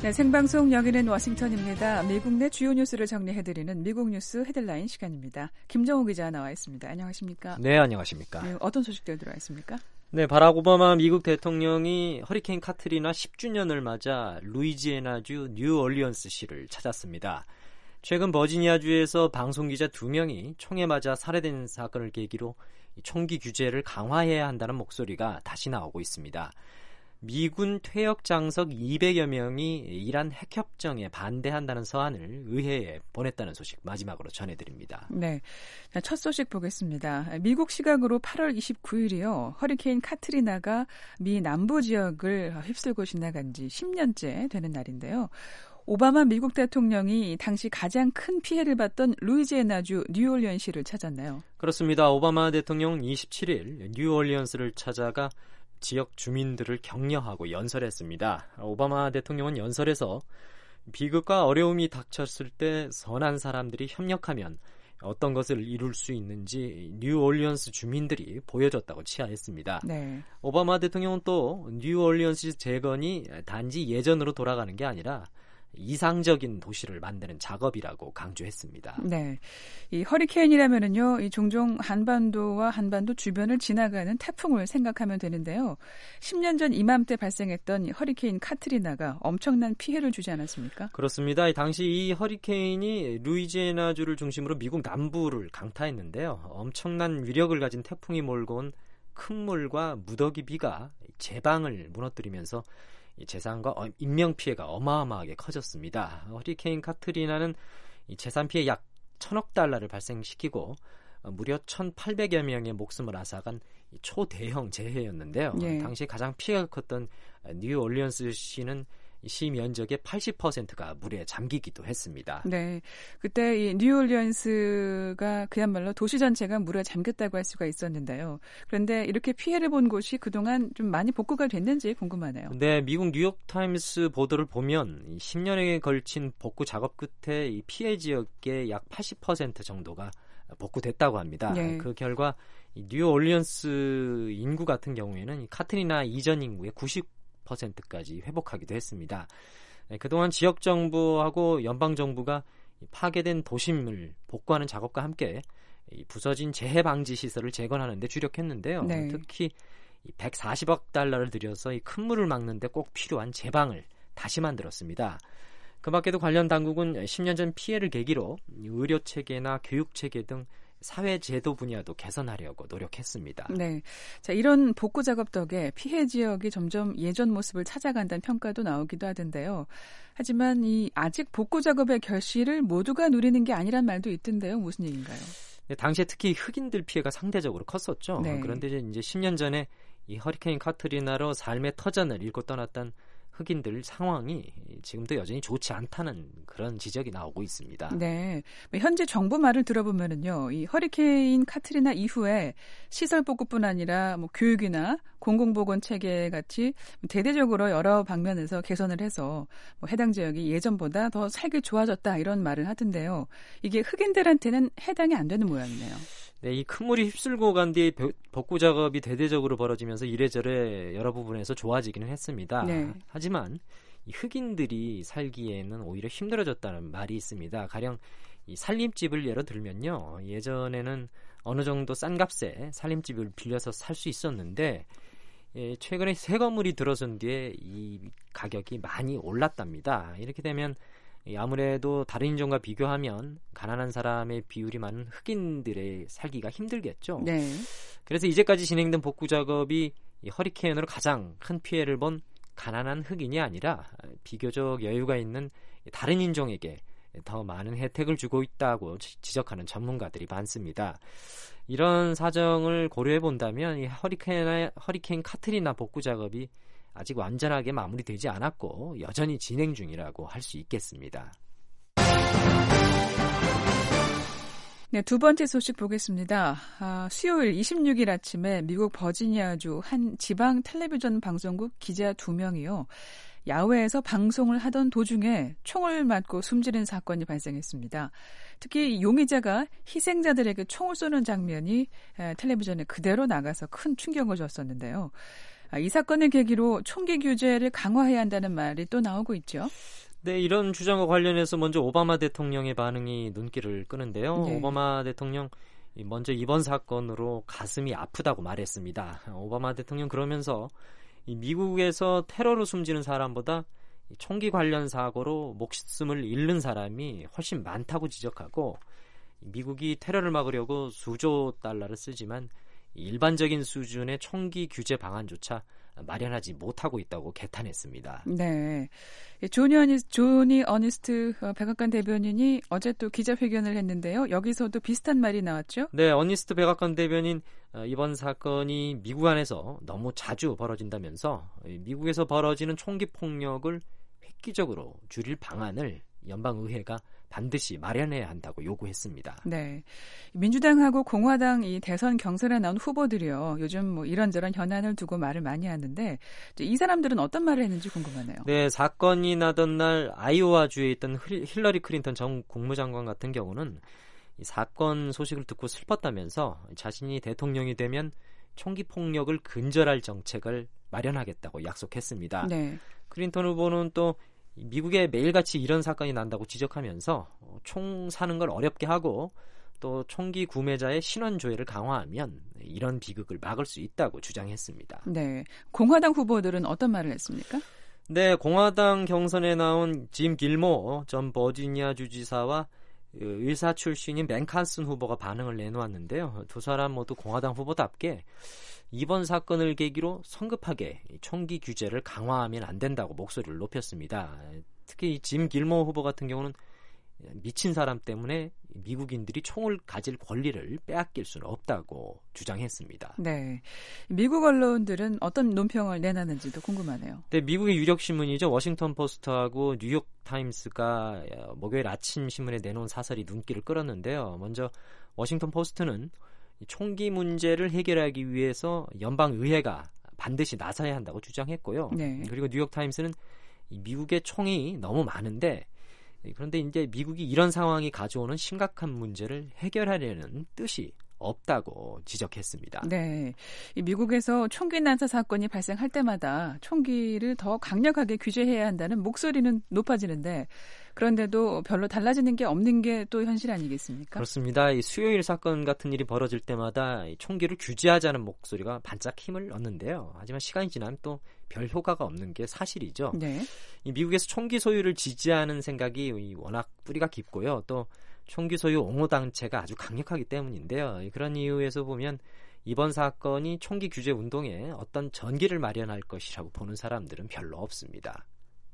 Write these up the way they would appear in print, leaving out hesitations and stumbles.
네, 생방송 여기는 워싱턴입니다. 미국 내 주요 뉴스를 정리해드리는 미국 뉴스 헤드라인 시간입니다. 김정우 기자 나와 있습니다. 안녕하십니까? 네, 안녕하십니까? 네, 어떤 소식들 들어와 있습니까? 네, 바락 오바마 미국 대통령이 허리케인 카트리나 10주년을 맞아 루이지애나주 뉴올리언스시를 찾았습니다. 최근 버지니아주에서 방송기자 2명이 총에 맞아 살해된 사건을 계기로 총기 규제를 강화해야 한다는 목소리가 다시 나오고 있습니다. 미군 퇴역 장석 200여 명이 이란 핵협정에 반대한다는 서한을 의회에 보냈다는 소식 마지막으로 전해드립니다. 네, 첫 소식 보겠습니다. 미국 시각으로 8월 29일이요. 허리케인 카트리나가 미 남부 지역을 휩쓸고 지나간 지 10년째 되는 날인데요. 오바마 미국 대통령이 당시 가장 큰 피해를 봤던 루이지애나주 뉴올리언스를 찾았나요? 그렇습니다. 오바마 대통령은 27일 뉴올리언스를 찾아가 지역 주민들을 격려하고 연설했습니다. 오바마 대통령은 연설에서 비극과 어려움이 닥쳤을 때 선한 사람들이 협력하면 어떤 것을 이룰 수 있는지 뉴올리언스 주민들이 보여줬다고 치하했습니다. 네. 오바마 대통령은 또 뉴올리언스 재건이 단지 예전으로 돌아가는 게 아니라 이상적인 도시를 만드는 작업이라고 강조했습니다. 네, 이 허리케인이라면은요, 이 종종 한반도와 한반도 주변을 지나가는 태풍을 생각하면 되는데요. 10년 전 이맘때 발생했던 허리케인 카트리나가 엄청난 피해를 주지 않았습니까? 그렇습니다. 당시 이 허리케인이 루이지애나주를 중심으로 미국 남부를 강타했는데요. 엄청난 위력을 가진 태풍이 몰고 온 큰 물과 무더기 비가 제방을 무너뜨리면서 이 재산과 인명 피해가 어마어마하게 커졌습니다. 허리케인 카트리나는 이 재산 피해 약 1,000억 달러를 발생시키고 무려 1,800여 명의 목숨을 앗아간 초대형 재해였는데요. 예. 당시 가장 피해가 컸던 뉴올리언스시는 시 면적의 80%가 물에 잠기기도 했습니다. 네, 그때 이 뉴올리언스가 그야말로 도시 전체가 물에 잠겼다고 할 수가 있었는데요. 그런데 이렇게 피해를 본 곳이 그동안 좀 많이 복구가 됐는지 궁금하네요. 네, 미국 뉴욕타임스 보도를 보면 10년에 걸친 복구 작업 끝에 이 피해 지역의 약 80% 정도가 복구됐다고 합니다. 네. 그 결과 뉴올리언스 인구 같은 경우에는 카트리나 이전 인구의 90%까지 회복하기도 했습니다. 그동안 지역 정부하고 연방 정부가 파괴된 도심을 복구하는 작업과 함께 부서진 재해 방지 시설을 재건하는 데 주력했는데요. 네. 특히 140억 달러를 들여서 이 큰 물을 막는 데 꼭 필요한 제방을 다시 만들었습니다. 그 밖에도 관련 당국은 10년 전 피해를 계기로 의료 체계나 교육 체계 등 사회 제도 분야도 개선하려고 노력했습니다. 네, 자, 이런 복구 작업 덕에 피해 지역이 점점 예전 모습을 찾아간다는 평가도 나오기도 하던데요. 하지만 아직 복구 작업의 결실을 모두가 누리는 게 아니란 말도 있던데요. 무슨 얘기인가요? 네, 당시에 특히 흑인들 피해가 상대적으로 컸었죠. 네. 그런데 이제 10년 전에 이 허리케인 카트리나로 삶의 터전을 잃고 떠났던 흑인들 상황이 지금도 여전히 좋지 않다는 그런 지적이 나오고 있습니다. 네, 현재 정부 말을 들어보면은요, 이 허리케인 카트리나 이후에 시설 복구뿐 아니라 교육이나 공공보건 체계 같이 대대적으로 여러 방면에서 개선을 해서 해당 지역이 예전보다 더 살기 좋아졌다 이런 말을 하던데요. 이게 흑인들한테는 해당이 안 되는 모양이네요. 네, 이 큰 물이 휩쓸고 간 뒤에 복구 작업이 대대적으로 벌어지면서 이래저래 여러 부분에서 좋아지기는 했습니다. 네. 하지만 이 흑인들이 살기에는 오히려 힘들어졌다는 말이 있습니다. 가령 이 살림집을 예로 들면요. 예전에는 어느 정도 싼 값에 살림집을 빌려서 살 수 있었는데 최근에 새 건물이 들어선 뒤에 이 가격이 많이 올랐답니다. 이렇게 되면 아무래도 다른 인종과 비교하면 가난한 사람의 비율이 많은 흑인들의 살기가 힘들겠죠. 네. 그래서 이제까지 진행된 복구 작업이 이 허리케인으로 가장 큰 피해를 본 가난한 흑인이 아니라 비교적 여유가 있는 다른 인종에게 더 많은 혜택을 주고 있다고 지적하는 전문가들이 많습니다. 이런 사정을 고려해 본다면 이 허리케인 카트리나 복구 작업이 아직 완전하게 마무리되지 않았고 여전히 진행 중이라고 할 수 있겠습니다. 네, 두 번째 소식 보겠습니다. 수요일 26일 아침에 미국 버지니아주 한 지방 텔레비전 방송국 기자 2명이요. 야외에서 방송을 하던 도중에 총을 맞고 숨지는 사건이 발생했습니다. 특히 용의자가 희생자들에게 총을 쏘는 장면이 텔레비전에 그대로 나가서 큰 충격을 줬었는데요. 이 사건을 계기로 총기 규제를 강화해야 한다는 말이 또 나오고 있죠. 네, 이런 주장과 관련해서 먼저 오바마 대통령의 반응이 눈길을 끄는데요. 네. 오바마 대통령 먼저 이번 사건으로 가슴이 아프다고 말했습니다. 오바마 대통령 그러면서 미국에서 테러로 숨지는 사람보다 총기 관련 사고로 목숨을 잃는 사람이 훨씬 많다고 지적하고 미국이 테러를 막으려고 수조 달러를 쓰지만 일반적인 수준의 총기 규제 방안조차 마련하지 못하고 있다고 개탄했습니다. 네, 조니 어니스트 백악관 대변인이 어제 또 기자회견을 했는데요. 여기서도 비슷한 말이 나왔죠? 네, 어니스트 백악관 대변인 이번 사건이 미국 안에서 너무 자주 벌어진다면서 미국에서 벌어지는 총기 폭력을 획기적으로 줄일 방안을 연방의회가 반드시 마련해야 한다고 요구했습니다. 네, 민주당하고 공화당 이 대선 경선에 나온 후보들이요. 요즘 뭐 이런저런 현안을 두고 말을 많이 하는데 이 사람들은 어떤 말을 했는지 궁금하네요. 네, 사건이 나던 날 아이오와주에 있던 힐러리 클린턴 전 국무장관 같은 경우는 이 사건 소식을 듣고 슬펐다면서 자신이 대통령이 되면 총기 폭력을 근절할 정책을 마련하겠다고 약속했습니다. 네. 클린턴 후보는 또 미국에 매일같이 이런 사건이 난다고 지적하면서 총 사는 걸 어렵게 하고 또 총기 구매자의 신원 조회를 강화하면 이런 비극을 막을 수 있다고 주장했습니다. 네, 공화당 후보들은 어떤 말을 했습니까? 네, 공화당 경선에 나온 짐 길모 전 버지니아 주지사와 의사 출신인 맨카슨 후보가 반응을 내놓았는데요. 두 사람 모두 공화당 후보답게 이번 사건을 계기로 성급하게 총기 규제를 강화하면 안 된다고 목소리를 높였습니다. 특히 짐 길모 후보 같은 경우는 미친 사람 때문에 미국인들이 총을 가질 권리를 빼앗길 수는 없다고 주장했습니다. 네, 미국 언론들은 어떤 논평을 내놨는지도 궁금하네요. 네, 미국의 유력 신문이죠. 워싱턴 포스트하고 뉴욕 타임스가 목요일 아침 신문에 내놓은 사설이 눈길을 끌었는데요. 먼저 워싱턴 포스트는 총기 문제를 해결하기 위해서 연방의회가 반드시 나서야 한다고 주장했고요. 네. 그리고 뉴욕 타임스는 미국의 총이 너무 많은데 그런데 이제 미국이 이런 상황이 가져오는 심각한 문제를 해결하려는 뜻이 없다고 지적했습니다. 네, 이 미국에서 총기 난사 사건이 발생할 때마다 총기를 더 강력하게 규제해야 한다는 목소리는 높아지는데 그런데도 별로 달라지는 게 없는 게 또 현실 아니겠습니까? 그렇습니다. 이 수요일 사건 같은 일이 벌어질 때마다 이 총기를 규제하자는 목소리가 반짝 힘을 얻는데요. 하지만 시간이 지나면 또 별 효과가 없는 게 사실이죠. 네. 이 미국에서 총기 소유를 지지하는 생각이 워낙 뿌리가 깊고요. 또 총기 소유 옹호 단체가 아주 강력하기 때문인데요. 그런 이유에서 보면 이번 사건이 총기 규제 운동에 어떤 전기를 마련할 것이라고 보는 사람들은 별로 없습니다.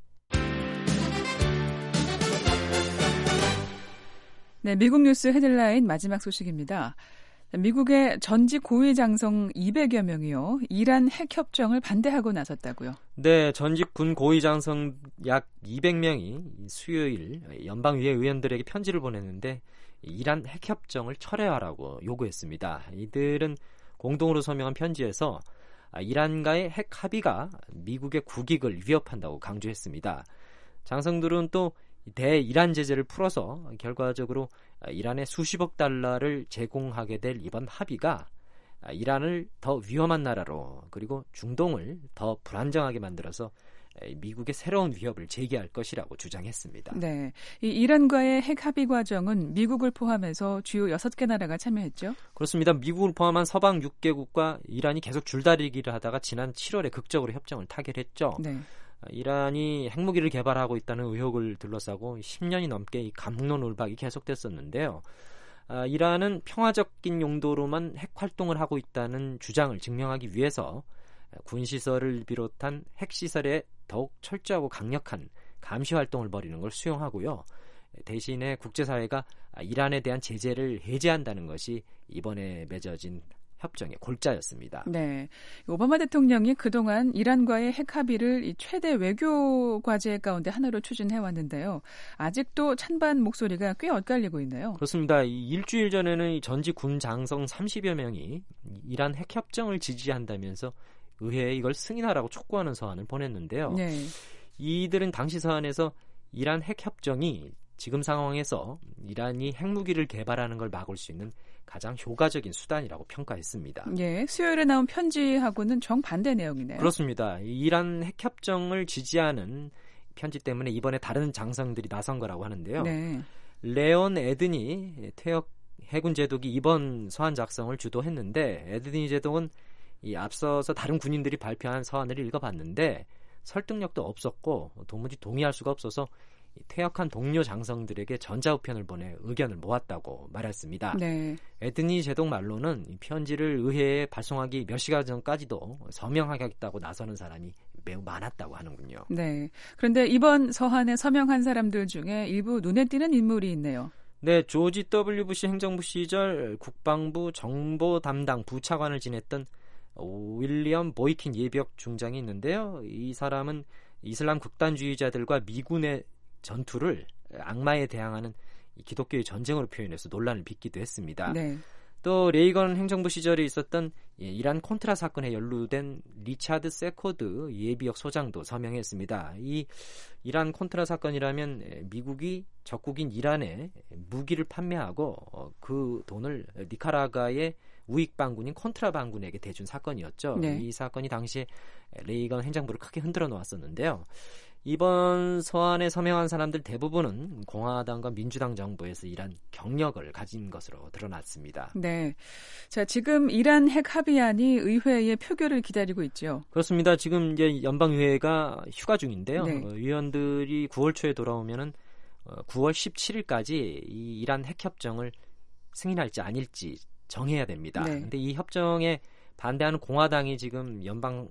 네, 미국 뉴스 헤드라인 마지막 소식입니다. 미국의 전직 고위 장성 200여 명이요. 이란 핵 협정을 반대하고 나섰다고요. 네, 전직 군 고위 장성 약 200명이 수요일 연방의회 의원들에게 편지를 보냈는데 이란 핵 협정을 철회하라고 요구했습니다. 이들은 공동으로 서명한 편지에서 이란과의 핵 합의가 미국의 국익을 위협한다고 강조했습니다. 장성들은 또 대이란 제재를 풀어서 결과적으로 이란에 수십억 달러를 제공하게 될 이번 합의가 이란을 더 위험한 나라로 그리고 중동을 더 불안정하게 만들어서 미국의 새로운 위협을 제기할 것이라고 주장했습니다. 네, 이 이란과의 핵 합의 과정은 미국을 포함해서 주요 6개 나라가 참여했죠? 그렇습니다. 미국을 포함한 서방 6개국과 이란이 계속 줄다리기를 하다가 지난 7월에 극적으로 협정을 타결했죠. 네. 이란이 핵무기를 개발하고 있다는 의혹을 둘러싸고 10년이 넘게 이 갑론을박이 계속됐었는데요. 이란은 평화적인 용도로만 핵 활동을 하고 있다는 주장을 증명하기 위해서 군시설을 비롯한 핵시설에 더욱 철저하고 강력한 감시 활동을 벌이는 걸 수용하고요. 대신에 국제사회가 이란에 대한 제재를 해제한다는 것이 이번에 맺어진 협정의 골자였습니다. 네, 오바마 대통령이 그동안 이란과의 핵 합의를 최대 외교 과제 가운데 하나로 추진해 왔는데요. 아직도 찬반 목소리가 꽤 엇갈리고 있네요. 그렇습니다. 일주일 전에는 전직 군 장성 30여 명이 이란 핵 협정을 지지한다면서 의회에 이걸 승인하라고 촉구하는 서한을 보냈는데요. 네. 이들은 당시 서한에서 이란 핵 협정이 지금 상황에서 이란이 핵무기를 개발하는 걸 막을 수 있는 가장 효과적인 수단이라고 평가했습니다. 예, 수요일에 나온 편지하고는 정반대 내용이네요. 그렇습니다. 이란 핵협정을 지지하는 편지 때문에 이번에 다른 장성들이 나선 거라고 하는데요. 네. 레온 에드니 퇴역 해군 제독이 이번 서한 작성을 주도했는데 에드니 제독은 이 앞서서 다른 군인들이 발표한 서한을 읽어봤는데 설득력도 없었고 도무지 동의할 수가 없어서 퇴역한 동료 장성들에게 전자우편을 보내 의견을 모았다고 말했습니다. 네. 에드니 제독 말로는 이 편지를 의회에 발송하기 몇 시간 전까지도 서명하겠다고 나서는 사람이 매우 많았다고 하는군요. 네. 그런데 이번 서한에 서명한 사람들 중에 일부 눈에 띄는 인물이 있네요. 네, 조지 W. 부시 행정부 시절 국방부 정보 담당 부차관을 지냈던 윌리엄 보이킨 예비역 중장이 있는데요. 이 사람은 이슬람 극단주의자들과 미군의 전투를 악마에 대항하는 기독교의 전쟁으로 표현해서 논란을 빚기도 했습니다. 네. 또 레이건 행정부 시절에 있었던 이란 콘트라 사건에 연루된 리차드 세코드 예비역 소장도 서명했습니다. 이 이란 콘트라 사건이라면 미국이 적국인 이란에 무기를 판매하고 그 돈을 니카라과의 우익 반군인 콘트라 반군에게 대준 사건이었죠. 네. 이 사건이 당시에 레이건 행정부를 크게 흔들어 놓았었는데요. 이번 서한에 서명한 사람들 대부분은 공화당과 민주당 정부에서 이란 경력을 가진 것으로 드러났습니다. 네. 자, 지금 이란 핵 합의안이 의회의 표결을 기다리고 있죠. 그렇습니다. 지금 이제 연방의회가 휴가 중인데요. 네. 위원들이 9월 초에 돌아오면은 9월 17일까지 이 이란 핵 협정을 승인할지 아닐지 정해야 됩니다. 네. 근데 이 협정에 반대하는 공화당이 지금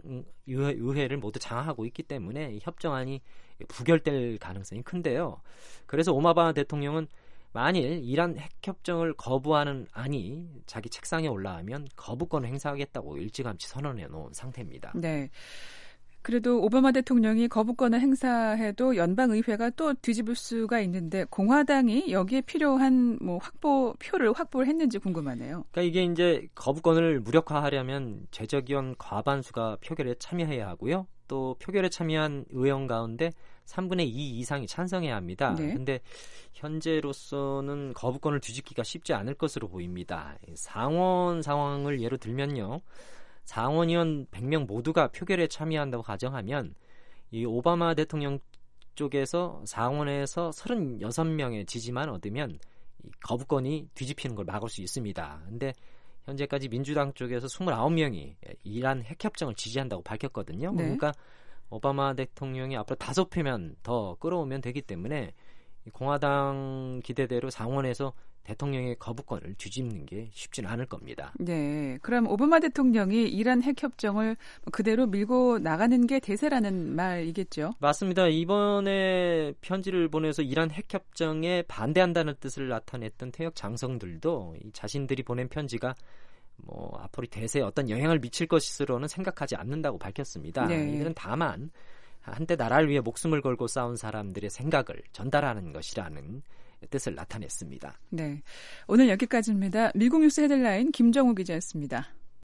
연방의회를 모두 장악하고 있기 때문에 이 협정안이 부결될 가능성이 큰데요. 그래서 오바마 대통령은 만일 이란 핵협정을 거부하는 안이 자기 책상에 올라오면 거부권을 행사하겠다고 일찌감치 선언해 놓은 상태입니다. 네. 그래도 오바마 대통령이 거부권을 행사해도 연방의회가 또 뒤집을 수가 있는데 공화당이 여기에 필요한 표를 확보를 했는지 궁금하네요. 그러니까 이게 이제 거부권을 무력화하려면 제적의원 과반수가 표결에 참여해야 하고요. 또 표결에 참여한 의원 가운데 3분의 2 이상이 찬성해야 합니다. 그런데 네. 현재로서는 거부권을 뒤집기가 쉽지 않을 것으로 보입니다. 상원 상황을 예로 들면요. 상원의원 100명 모두가 표결에 참여한다고 가정하면 이 오바마 대통령 쪽에서 상원에서 36명의 지지만 얻으면 이 거부권이 뒤집히는 걸 막을 수 있습니다. 그런데 현재까지 민주당 쪽에서 29명이 이란 핵협정을 지지한다고 밝혔거든요. 네. 그러니까 오바마 대통령이 앞으로 5표면 더 끌어오면 되기 때문에 공화당 기대대로 상원에서 대통령의 거부권을 뒤집는 게 쉽지는 않을 겁니다. 네, 그럼 오바마 대통령이 이란 핵협정을 그대로 밀고 나가는 게 대세라는 말이겠죠? 맞습니다. 이번에 편지를 보내서 이란 핵협정에 반대한다는 뜻을 나타냈던 퇴역 장성들도 자신들이 보낸 편지가 앞으로 대세에 어떤 영향을 미칠 것으로는 생각하지 않는다고 밝혔습니다. 네. 이들은 다만 한때 나라를 위해 목숨을 걸고 싸운 사람들의 생각을 전달하는 것이라는 뜻을 나타냈습니다. 네, 오늘 여기까지입니다. 미국 뉴스 헤드라인 김정우 기자였습니다.